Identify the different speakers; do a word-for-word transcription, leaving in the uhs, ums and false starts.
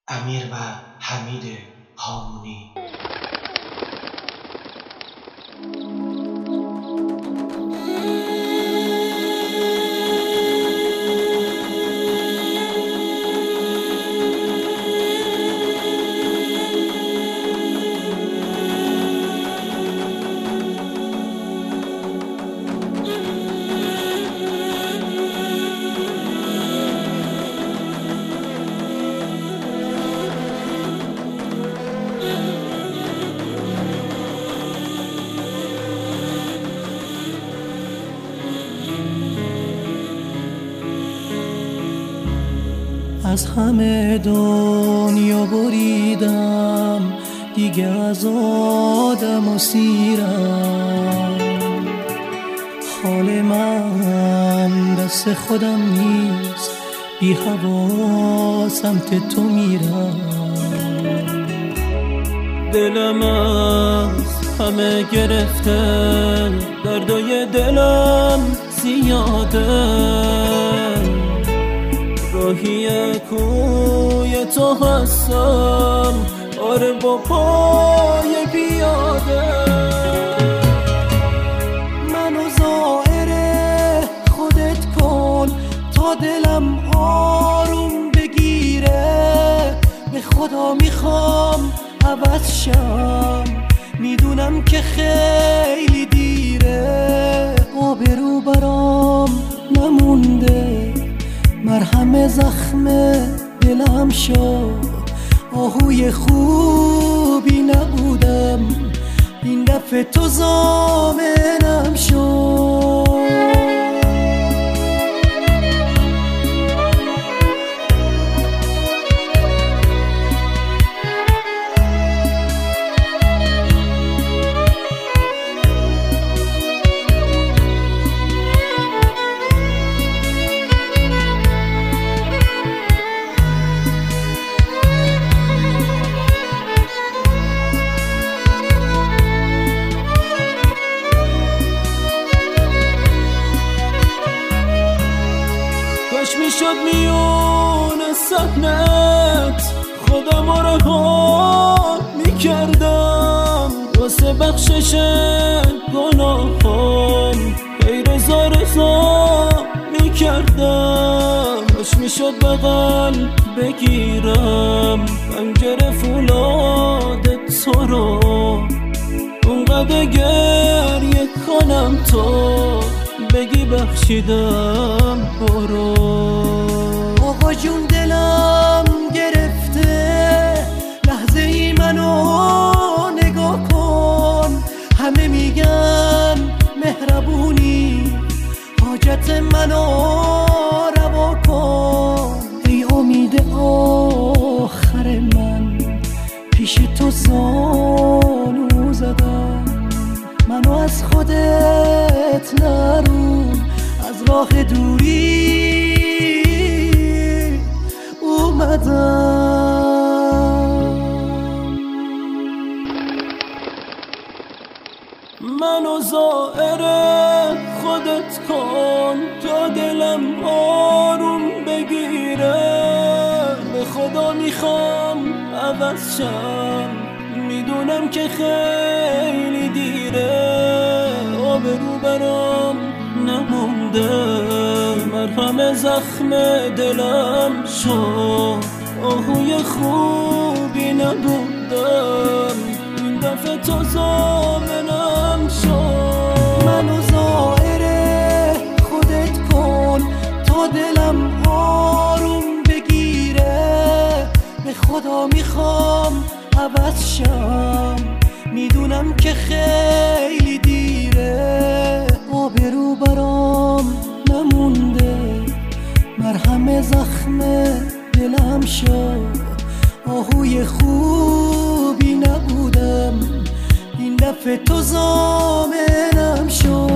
Speaker 1: امیر و حمید هامونی.
Speaker 2: از همه دنیا بریدم، دیگه از آدم و سیرم. حال من دست خودم نیست، بی هوا سمت تو میرم.
Speaker 3: دلم از همه گرفته، دردای دلم زیاده. راهی کوی تو هستم، آره با پای پیاده.
Speaker 2: منو زائر خودت کن تا دلم آروم بگیره. به خدا میخوام عوض شم، میدونم که خیلی دیره. آبرو برام نمونده، مرهم زخم دلم شو. آهوی خوبی نبودم، این دفعه تو ضامنم شو.
Speaker 3: کاش میشد میون صحنت خودم رها میکردم، واسه بخشش گناهام ای رضا رضا میکردم. کاش میشد بغل بگیرم پنجره فولاد تو رو، اونقدر گریه کنم تو بگی بخشیدم برو.
Speaker 2: آقا جون دلم گرفته، لحظه ای منو نگاه کن. همه میگن مهربونی، حاجت منو روا کن. ای امید آخر من، پیش تو زانو زدم. منو از خودت نرون، از راه دوری اومدم.
Speaker 3: منو زائر خودت کن تا دلم آروم بگیره. به خدا میخوام عوض شم، میدونم که خیلی دیره. آبرو برام نمونده، مرهم زخم دلم شو. آهوی خوبی نبودم، این دفعه تو ضامنم شو.
Speaker 2: منو زائر خودت کن تا دلم آروم بگیره. به خدا میخوام عوض شم، میدونم که خیلی دیره. آبرو برام نمونده، مرهم زخم دلم شو. آهوی خوبی نبودم، این دفعه تو ضامنم شو.